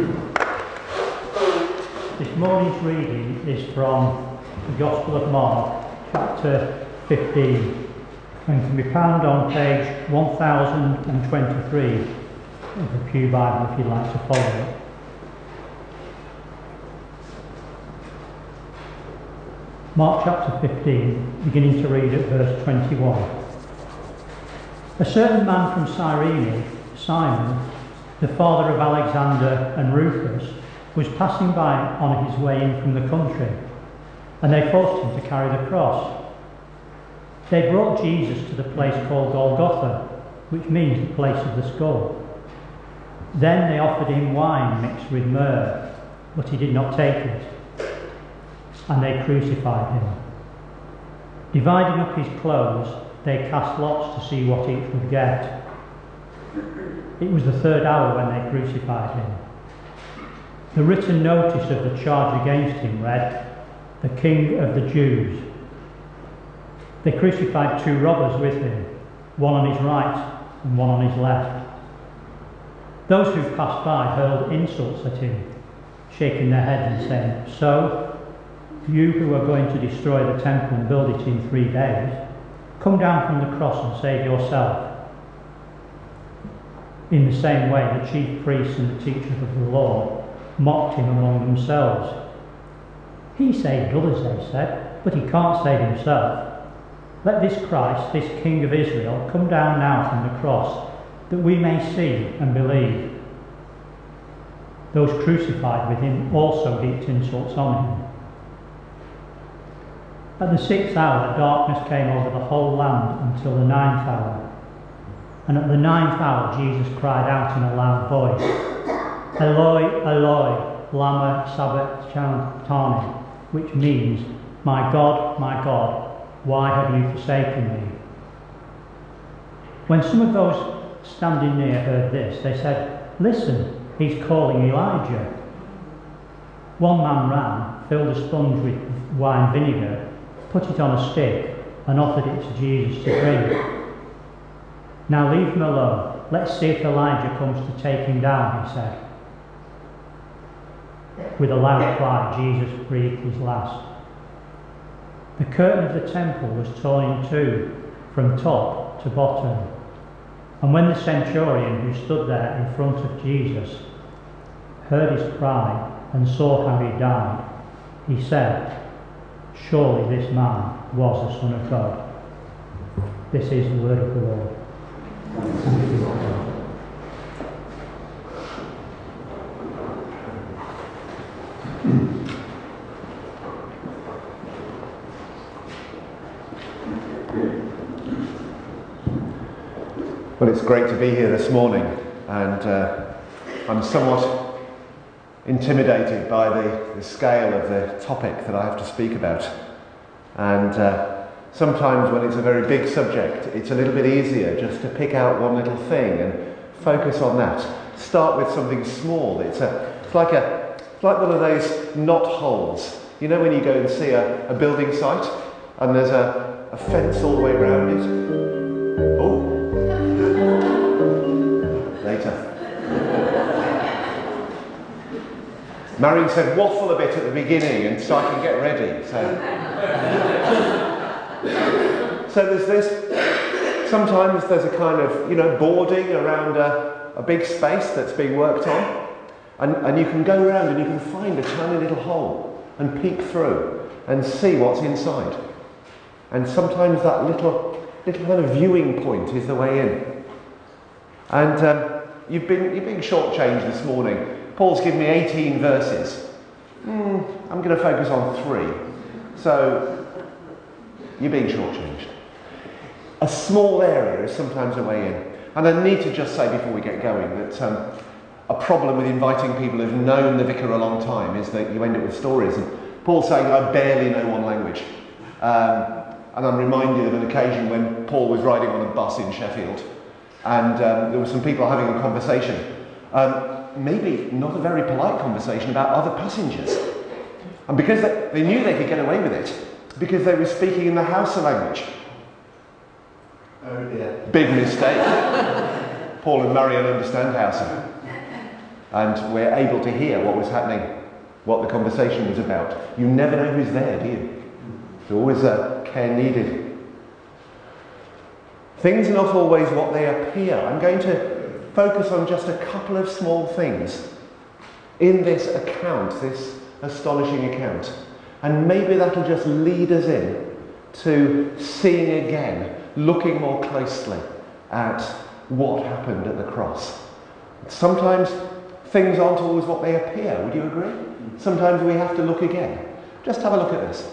This morning's reading is from the Gospel of Mark, chapter 15, and can be found on page 1023 of the Pew Bible if you'd like to follow it. Mark chapter 15, beginning to read at verse 21. A certain man from Cyrene, Simon, the father of Alexander and Rufus, was passing by on his way in from the country, and they forced him to carry the cross. They brought Jesus to the place called Golgotha, which means the place of the skull. Then they offered him wine mixed with myrrh, but he did not take it, and they crucified him. Dividing up his clothes, they cast lots to see what each would get. It was the third hour when they crucified him. The written notice of the charge against him read, "The King of the Jews." They crucified two robbers with him, one on his right and one on his left. Those who passed by hurled insults at him, shaking their heads and saying, "So, you who are going to destroy the temple and build it in 3 days, come down from the cross and save yourself." In the same way, the chief priests and the teachers of the law mocked him among themselves. "He saved others," they said, "but he can't save himself. Let this Christ, this King of Israel, come down now from the cross, that we may see and believe." Those crucified with him also heaped insults on him. At the 6th hour, darkness came over the whole land until the 9th hour. And at the 9th hour, Jesus cried out in a loud voice, "Eloi, Eloi, lama sabachthani," which means, my God, why have you forsaken me?" When some of those standing near heard this, they said, "Listen, he's calling Elijah." One man ran, filled a sponge with wine vinegar, put it on a stick, and offered it to Jesus to drink. "Now leave him alone. Let's see if Elijah comes to take him down," he said. With a loud cry, Jesus breathed his last. The curtain of the temple was torn in two, from top to bottom. And when the centurion who stood there in front of Jesus heard his cry and saw how he died, he said, "Surely this man was the Son of God." This is the word of the Lord. Thank you, Lord. Well, it's great to be here this morning, and I'm somewhat intimidated by the scale of the topic that I have to speak about. And sometimes when it's a very big subject, it's a little bit easier just to pick out one little thing and focus on that. Start with something small. It's like one of those knot holes. You know when you go and see a building site and there's a fence all the way around it? Oh. Later. Marion said waffle a bit at the beginning and so I can get ready. So there's this, sometimes there's a kind of, boarding around a big space that's being worked on, and you can go around and you can find a tiny little hole and peek through and see what's inside. And sometimes that little kind of viewing point is the way in. And you're being shortchanged this morning. Paul's given me 18 verses. I'm going to focus on 3. So you're being shortchanged. A small area is sometimes a way in. And I need to just say before we get going that a problem with inviting people who've known the vicar a long time is that you end up with stories. And Paul's saying, I barely know one language. And I'm reminded of an occasion when Paul was riding on a bus in Sheffield. And there were some people having a conversation. Maybe not a very polite conversation about other passengers. And because they knew they could get away with it, because they were speaking in the Hausa language. Oh dear. Big mistake. Paul and Marion understand Hausa. and we're able to hear what was happening, what the conversation was about. You never know who's there, do you? There's always care needed. Things are not always what they appear. I'm going to focus on just a couple of small things in this account, this astonishing account. And maybe that'll just lead us in to seeing again, looking more closely at what happened at the cross. Sometimes things aren't always what they appear, would you agree? Sometimes we have to look again. Just have a look at this.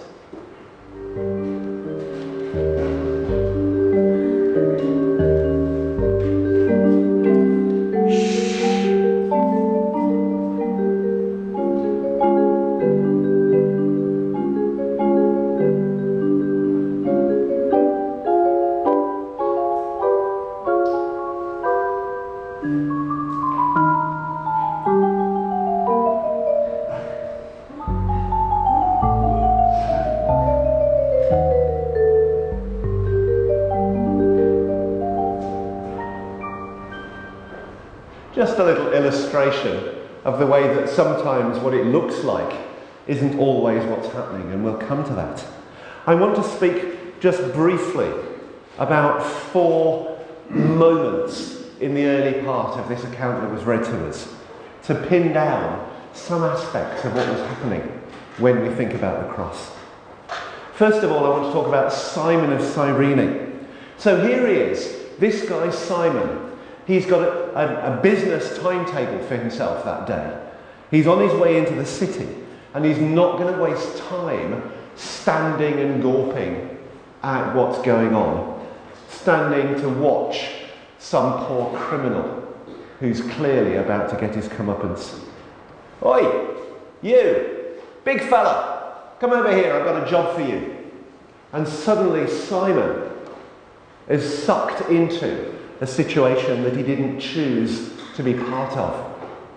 Just a little illustration of the way that sometimes what it looks like isn't always what's happening, and we'll come to that. I want to speak just briefly about 4 moments in the early part of this account that was read to us, to pin down some aspects of what was happening when we think about the cross. First of all, I want to talk about Simon of Cyrene. So here he is, this guy Simon. He's got a business timetable for himself that day. He's on his way into the city, and he's not going to waste time standing and gawping at what's going on, standing to watch some poor criminal who's clearly about to get his comeuppance. Oi, you, big fella, come over here, I've got a job for you. And suddenly Simon is sucked into a situation that he didn't choose to be part of.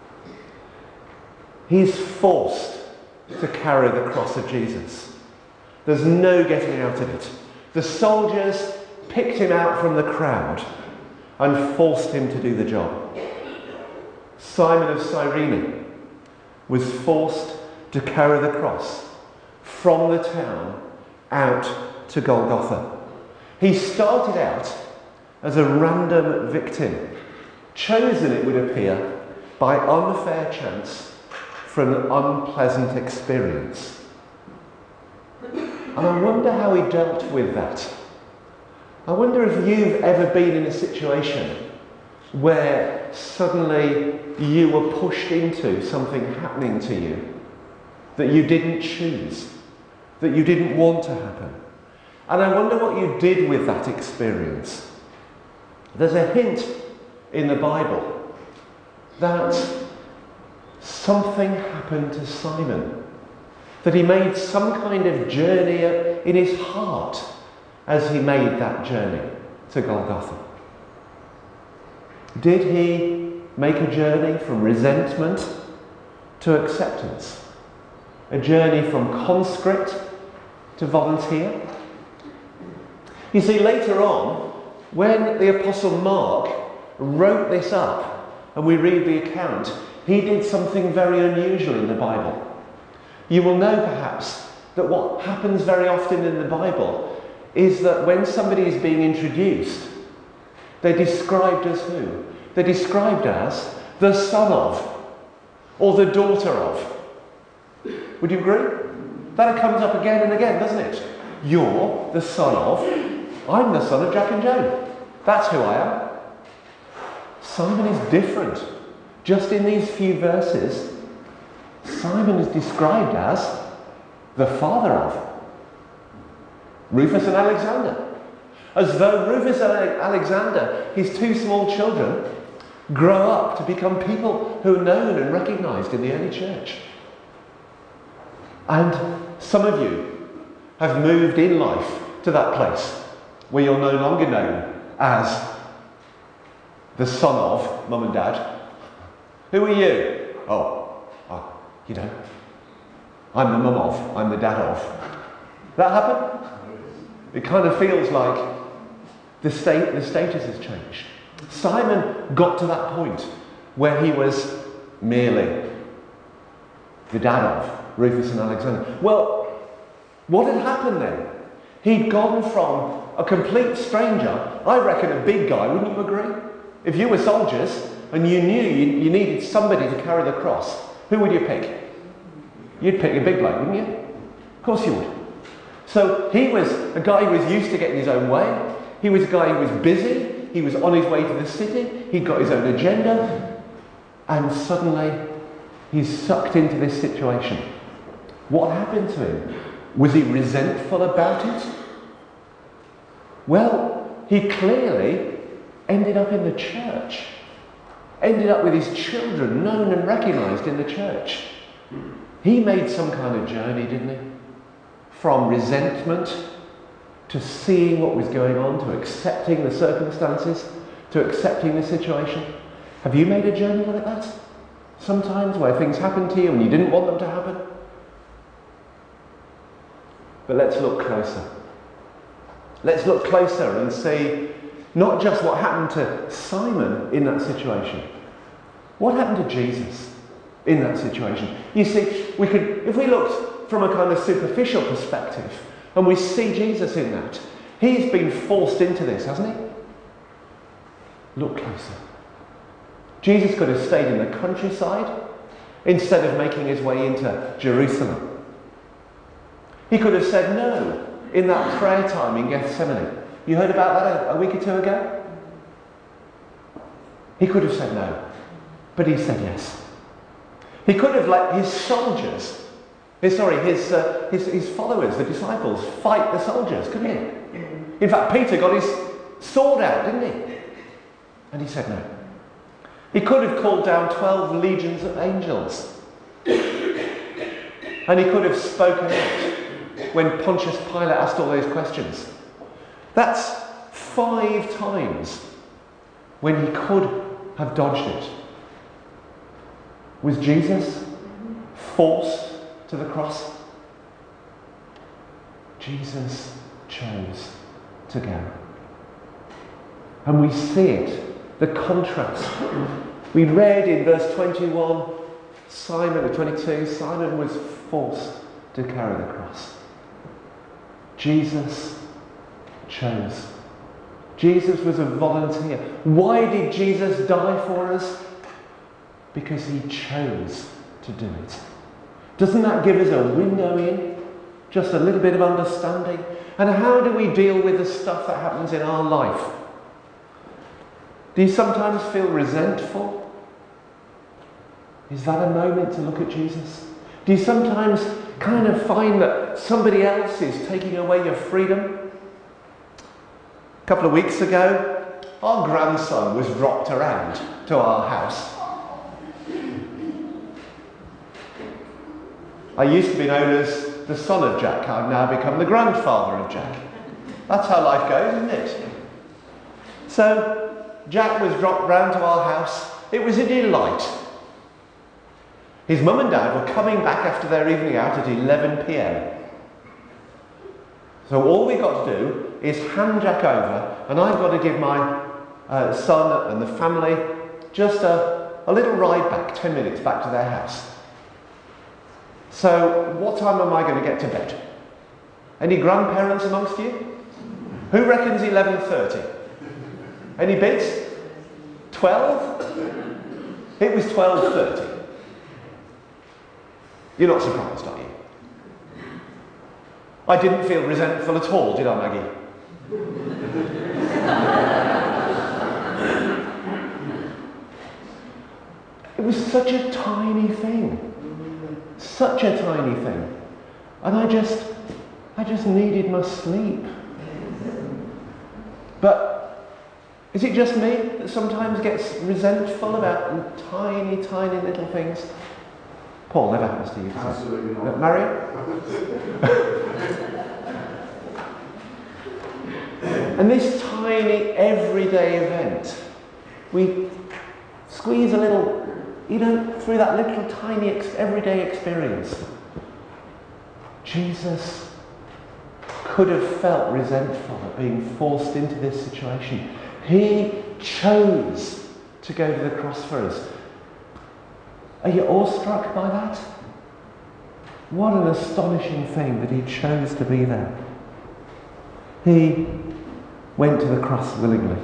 He's forced to carry the cross of Jesus. There's no getting out of it. The soldiers picked him out from the crowd and forced him to do the job. Simon of Cyrene was forced to carry the cross from the town out to Golgotha. He started out as a random victim, chosen, it would appear, by unfair chance for an unpleasant experience. And I wonder how he dealt with that. I wonder if you've ever been in a situation where suddenly you were pushed into something happening to you that you didn't choose, that you didn't want to happen. And I wonder what you did with that experience. There's a hint in the Bible that something happened to Simon, that he made some kind of journey in his heart as he made that journey to Golgotha. Did he make a journey from resentment to acceptance? A journey from conscript to volunteer? You see, later on, when the Apostle Mark wrote this up, and we read the account, he did something very unusual in the Bible. You will know perhaps that what happens very often in the Bible is that when somebody is being introduced, they're described as who? They're described as the son of, or the daughter of. Would you agree? That comes up again and again, doesn't it? You're the son of, I'm the son of Jack and Joan. That's who I am. Simon is different. Just in these few verses, Simon is described as the father of Rufus and Alexander. As though Rufus and Alexander, his 2 small children, grow up to become people who are known and recognised in the early church. And some of you have moved in life to that place where you're no longer known as the son of mum and dad. Who are you? Oh, you know, I'm the mum of, I'm the dad of. That happen? It kind of feels like the status has changed. Simon got to that point where he was merely the dad of Rufus and Alexander. Well, what had happened then? He'd gone from a complete stranger, I reckon a big guy, wouldn't you agree? If you were soldiers and you knew you needed somebody to carry the cross, who would you pick? You'd pick a big bloke, wouldn't you? Of course you would. So he was a guy who was used to getting his own way. He was a guy who was busy. He was on his way to the city. He'd got his own agenda. And suddenly, he's sucked into this situation. What happened to him? Was he resentful about it? Well, he clearly ended up in the church. Ended up with his children known and recognised in the church. He made some kind of journey, didn't he? From resentment to seeing what was going on, to accepting the circumstances, to accepting the situation. Have you made a journey like that? Sometimes where things happen to you and you didn't want them to happen? But let's look closer. Let's look closer and see not just what happened to Simon in that situation. What happened to Jesus in that situation? You see, if we looked from a kind of superficial perspective and we see Jesus in that, he's been forced into this, hasn't he? Look closer. Jesus could have stayed in the countryside instead of making his way into Jerusalem. He could have said no in that prayer time in Gethsemane. You heard about that a week or two ago? He could have said no, but he said yes. He could have let his soldiers, his followers, the disciples, fight the soldiers, couldn't he? In fact, Peter got his sword out, didn't he? And he said no. He could have called down 12 legions of angels. And he could have spoken out when Pontius Pilate asked all those questions. That's 5 times when he could have dodged it. Was Jesus forced to the cross? Jesus chose to go. And we see it, the contrast. We read in verse 21, Simon, 22, Simon was forced to carry the cross. Jesus chose. Jesus was a volunteer. Why did Jesus die for us? Because he chose to do it. Doesn't that give us a window in? Just a little bit of understanding? And how do we deal with the stuff that happens in our life? Do you sometimes feel resentful? Is that a moment to look at Jesus? Do you sometimes kind of find that somebody else is taking away your freedom? A couple of weeks ago, our grandson was dropped around to our house. I used to be known as the son of Jack. I've now become the grandfather of Jack. That's how life goes, isn't it? So, Jack was dropped round to our house. It was a delight. His mum and dad were coming back after their evening out at 11 p.m. So all we've got to do is hand Jack over, and I've got to give my son and the family just a little ride back, 10 minutes back to their house. So what time am I going to get to bed? Any grandparents amongst you? Who reckons 11:30? Any bids? 12? It was 12:30. You're not surprised, are you? I didn't feel resentful at all, did I, Maggie? It was such a tiny thing. Such a tiny thing. And I just needed my sleep. But is it just me that sometimes gets resentful about tiny, tiny little things? Paul, never happens to you, does it? Absolutely not. Marion? And this tiny, everyday event, we squeeze a little, through that little tiny, everyday experience. Jesus could have felt resentful at being forced into this situation. He chose to go to the cross for us. Are you awestruck by that? What an astonishing thing that he chose to be there. He went to the cross willingly.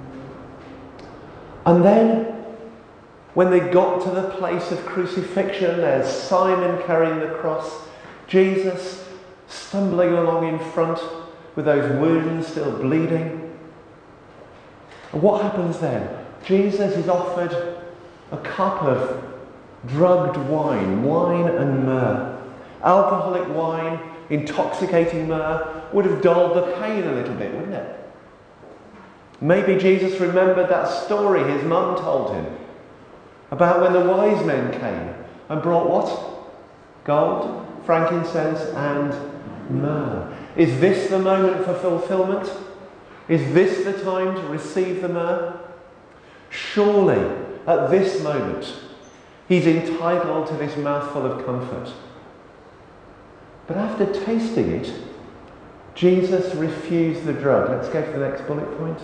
And then, when they got to the place of crucifixion, there's Simon carrying the cross, Jesus stumbling along in front with those wounds still bleeding. And what happens then? Jesus is offered a cup of drugged wine, wine and myrrh. Alcoholic wine, intoxicating myrrh would have dulled the pain a little bit, wouldn't it? Maybe Jesus remembered that story his mum told him about when the wise men came and brought what? Gold, frankincense and myrrh. Is this the moment for fulfillment? Is this the time to receive the myrrh? Surely, at this moment, he's entitled to this mouthful of comfort. But after tasting it, Jesus refused the drug. Let's go to the next bullet point.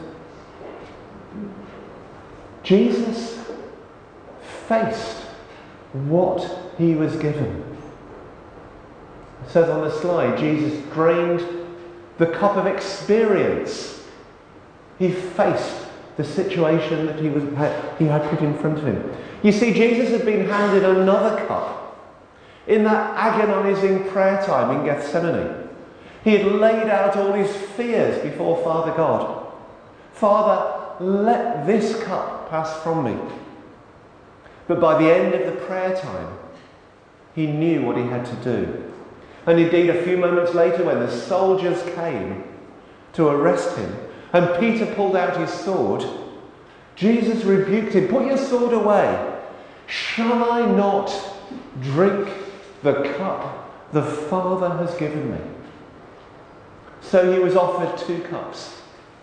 Jesus faced what he was given. It says on the slide, Jesus drained the cup of experience. He faced the situation that he had put in front of him. You see, Jesus had been handed another cup in that agonizing prayer time in Gethsemane. He had laid out all his fears before Father God. Father, let this cup pass from me. But by the end of the prayer time, he knew what he had to do. And indeed, a few moments later, when the soldiers came to arrest him, and Peter pulled out his sword, Jesus rebuked him. Put your sword away. Shall I not drink the cup the Father has given me? So he was offered two cups.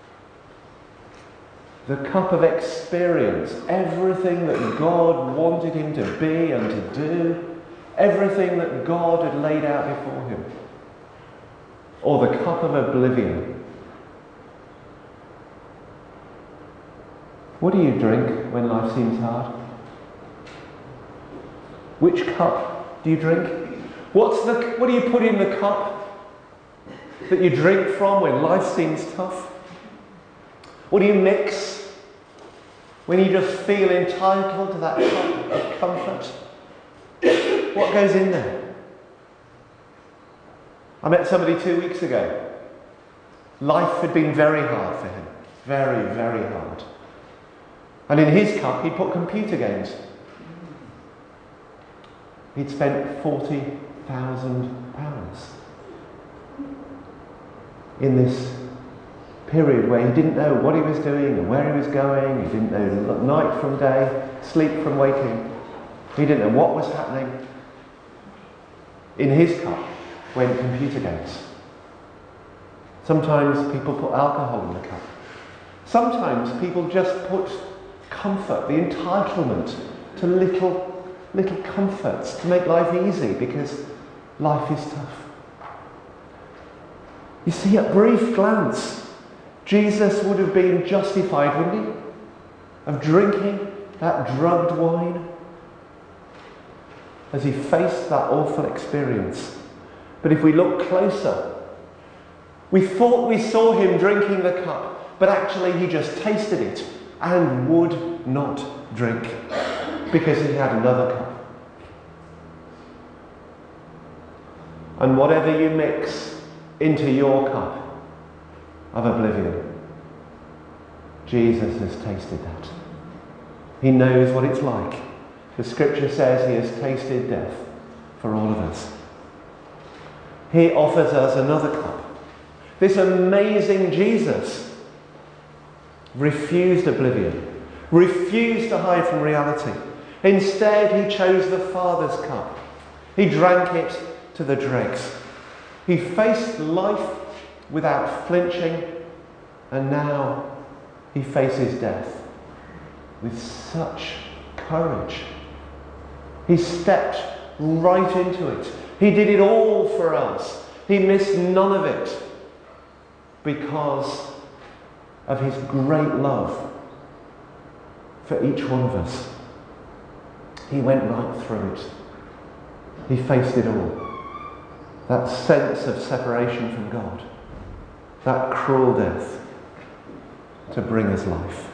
The cup of experience, everything that God wanted him to be and to do, everything that God had laid out before him. Or the cup of oblivion. What do you drink when life seems hard? Which cup do you drink? What do you put in the cup that you drink from when life seems tough? What do you mix when you just feel entitled to that cup of comfort? What goes in there? I met somebody 2 weeks ago. Life had been very hard for him. Very, very hard. And in his cup, he'd put computer games. He'd spent £40,000 in this period where he didn't know what he was doing and where he was going. He didn't know night from day, sleep from waking. He didn't know what was happening. In his cup went computer games. Sometimes people put alcohol in the cup. Sometimes people just put comfort, the entitlement to little comforts to make life easy because life is tough. You see, at brief glance, Jesus would have been justified, wouldn't he, of drinking that drugged wine as he faced that awful experience. But if we look closer, we thought we saw him drinking the cup, but actually he just tasted it and would not drink because he had another cup. And whatever you mix into your cup of oblivion, Jesus has tasted that. He knows what it's like. The scripture says he has tasted death for all of us. He offers us another cup. This amazing Jesus refused oblivion, refused to hide from reality. Instead, he chose the Father's cup. He drank it to the dregs. He faced life without flinching, and now he faces death with such courage. He stepped right into it. He did it all for us. He missed none of it because of his great love for each one of us. He went right through it. He faced it all. That sense of separation from God. That cruel death to bring us life.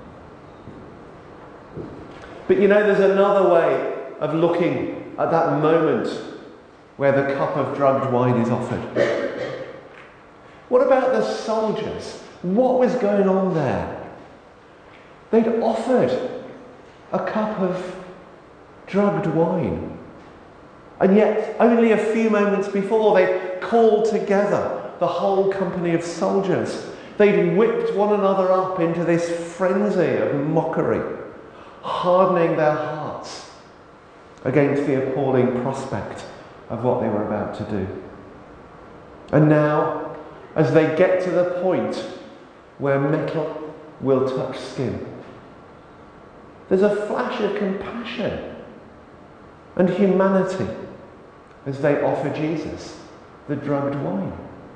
But you know, there's another way of looking at that moment where the cup of drugged wine is offered. What about the soldiers? What was going on there? They'd offered a cup of drugged wine. And yet, only a few moments before, they called together the whole company of soldiers. They'd whipped one another up into this frenzy of mockery, hardening their hearts against the appalling prospect of what they were about to do. And now, as they get to the point where metal will touch skin, there's a flash of compassion and humanity as they offer Jesus the drugged wine.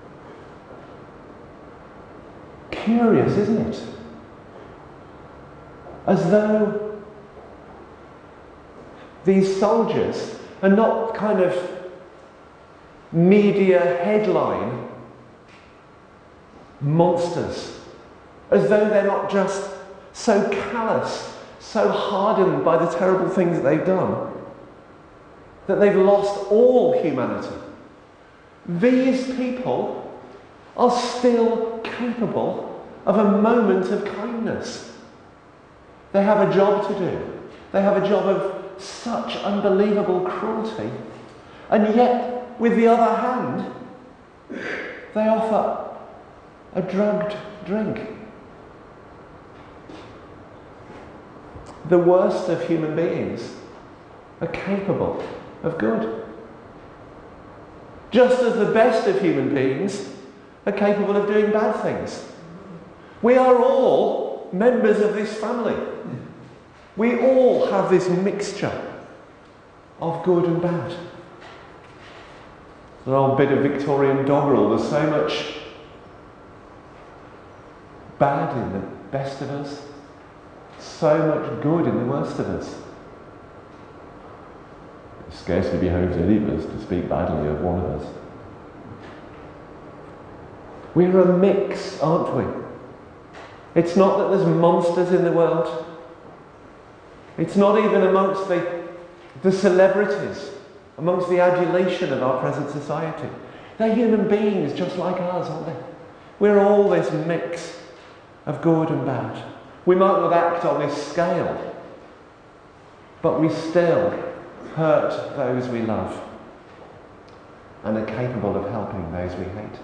Curious, isn't it? As though these soldiers are not kind of media headline monsters, as though they're not just so callous, so hardened by the terrible things that they've done, that they've lost all humanity. These people are still capable of a moment of kindness. They have a job to do. They have a job of such unbelievable cruelty. And yet, with the other hand, they offer a drugged drink. The worst of human beings are capable of good. Just as the best of human beings are capable of doing bad things. We are all members of this family. We all have this mixture of good and bad. An old bit of Victorian doggerel. There's so much bad in the best of us, so much good in the worst of us. It scarcely behoves any of us to speak badly of one of us. We're a mix, aren't we? It's not that there's monsters in the world. It's not even amongst the celebrities, amongst the adulation of our present society. They're human beings just like us, aren't they? We're all this mix of good and bad. We might not act on this scale, but we still hurt those we love and are capable of helping those we hate.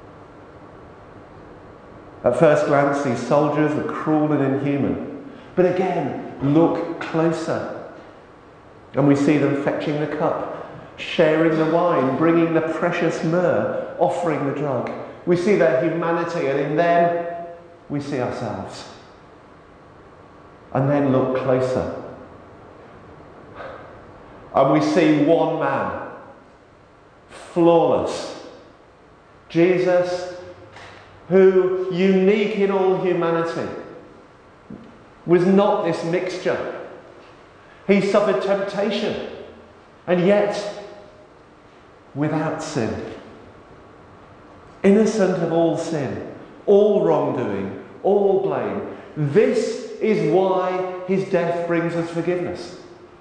At first glance, these soldiers are cruel and inhuman. But again, look closer. And we see them fetching the cup, sharing the wine, bringing the precious myrrh, offering the drug. We see their humanity, and in them, we see ourselves. And then look closer. And we see one man, flawless. Jesus, who, unique in all humanity, was not this mixture. He suffered temptation, and yet without sin. Innocent of all sin, all wrongdoing, all blame. This is why his death brings us forgiveness.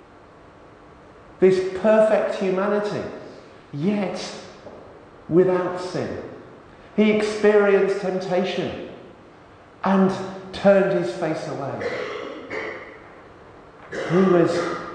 This perfect humanity, yet without sin. He experienced temptation and turned his face away. He was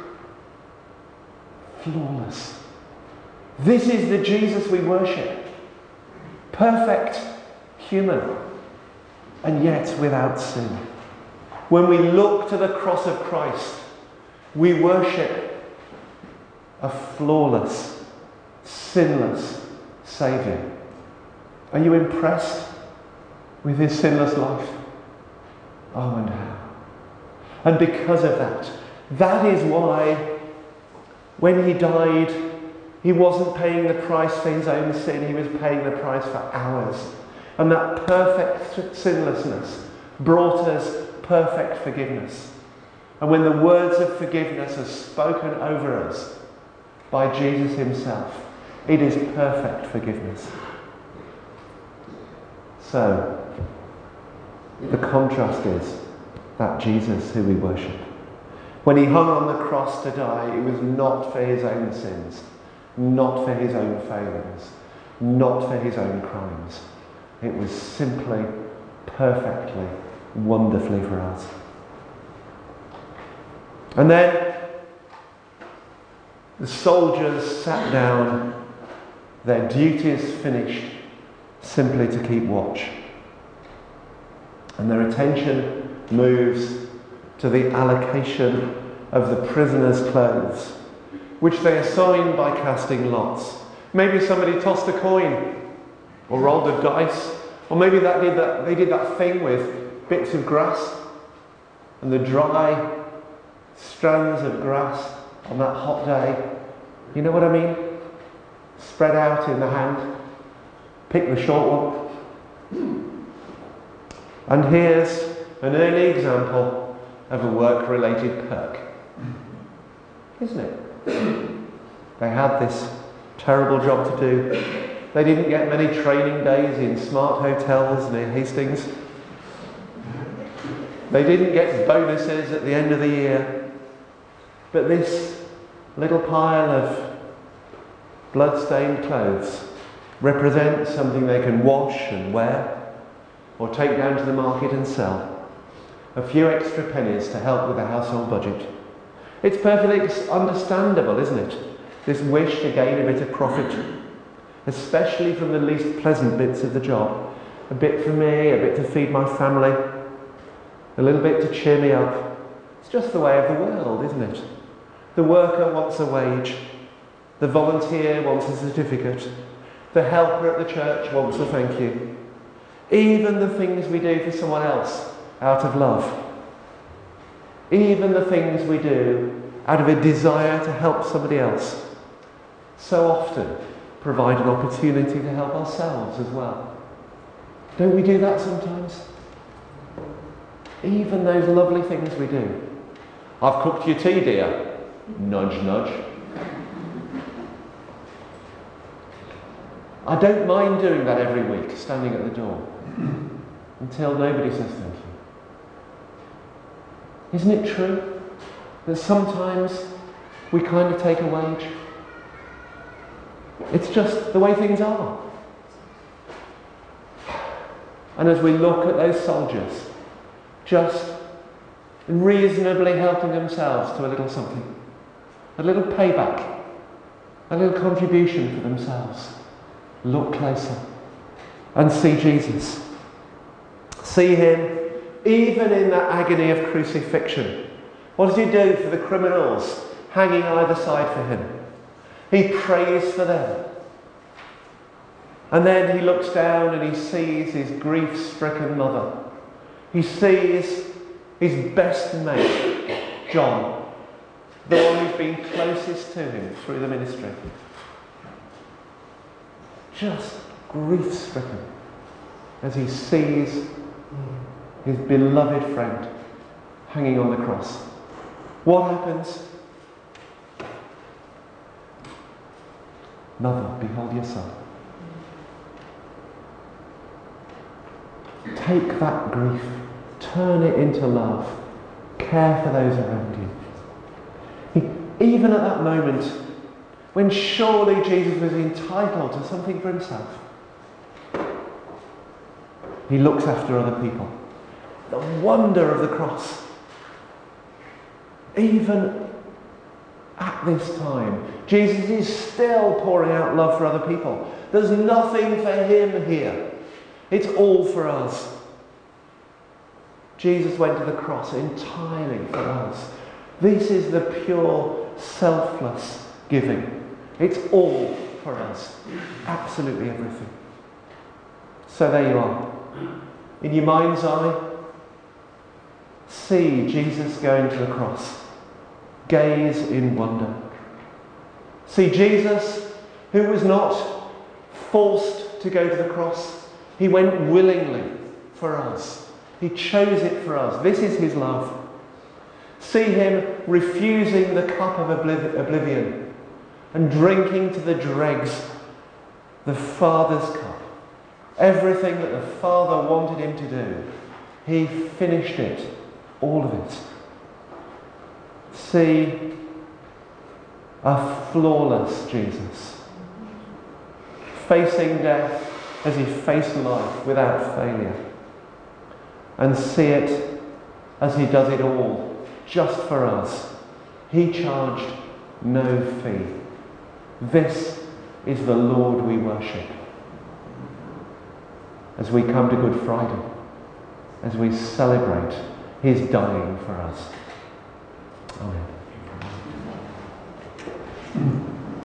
flawless. This is the Jesus we worship. Perfect human, and yet without sin. When we look to the cross of Christ, we worship a flawless, sinless Saviour. Are you impressed with his sinless life? Oh, and how. And because of that, that is why when he died, he wasn't paying the price for his own sin, he was paying the price for ours. And that perfect sinlessness brought us perfect forgiveness. And when the words of forgiveness are spoken over us by Jesus himself, it is perfect forgiveness. So, the contrast is that Jesus who we worship. When he hung on the cross to die, it was not for his own sins, not for his own failings, not for his own crimes. It was simply, perfectly, wonderfully for us. And then the soldiers sat down, their duties finished, simply to keep watch. And their attention moves to the allocation of the prisoners' clothes, which they assigned by casting lots. Maybe somebody tossed a coin, or rolled a dice, or maybe they did that thing with bits of grass and the dry strands of grass on that hot day. You know what I mean? Spread out in the hand. Pick the short one. And here's an early example of a work-related perk. Isn't it? They had this terrible job to do. They didn't get many training days in smart hotels near Hastings. They didn't get bonuses at the end of the year. But this little pile of blood-stained clothes represents something they can wash and wear, or take down to the market and sell. A few extra pennies to help with the household budget. It's perfectly understandable, isn't it? This wish to gain a bit of profit, especially from the least pleasant bits of the job. A bit for me, a bit to feed my family, a little bit to cheer me up. It's just the way of the world, isn't it? The worker wants a wage. The volunteer wants a certificate. The helper at the church wants a thank you. Even the things we do for someone else out of love. Even the things we do out of a desire to help somebody else so often provide an opportunity to help ourselves as well. Don't we do that sometimes? Even those lovely things we do. I've cooked your tea, dear. Nudge, nudge. I don't mind doing that every week, standing at the door, until nobody says thank you. Isn't it true that sometimes we kind of take a wage? It's just the way things are. And as we look at those soldiers, just reasonably helping themselves to a little something, a little payback, a little contribution for themselves, look closer and see Jesus. See him even in that agony of crucifixion. What does he do for the criminals hanging either side for him? He prays for them. And then he looks down and he sees his grief-stricken mother. He sees his best mate, John, the one who's been closest to him through the ministry. Just grief-stricken as he sees his beloved friend hanging on the cross. What happens? Mother, behold your son. Take that grief, turn it into love, care for those around you. Even at that moment, when surely Jesus was entitled to something for himself, he looks after other people. The wonder of the cross. Even at this time, Jesus is still pouring out love for other people. There's nothing for him here. It's all for us. Jesus went to the cross entirely for us. This is the pure, selfless giving. It's all for us. Absolutely everything. So there you are. In your mind's eye, see Jesus going to the cross. Gaze in wonder. See Jesus, who was not forced to go to the cross. He went willingly for us. He chose it for us. This is his love. See him refusing the cup of oblivion and drinking to the dregs the Father's cup. Everything that the Father wanted him to do, he finished it, all of it. See a flawless Jesus, facing death as he faced life without failure. And see it as he does it all, just for us. He charged no fee. This is the Lord we worship. As we come to Good Friday, as we celebrate his dying for us. Amen.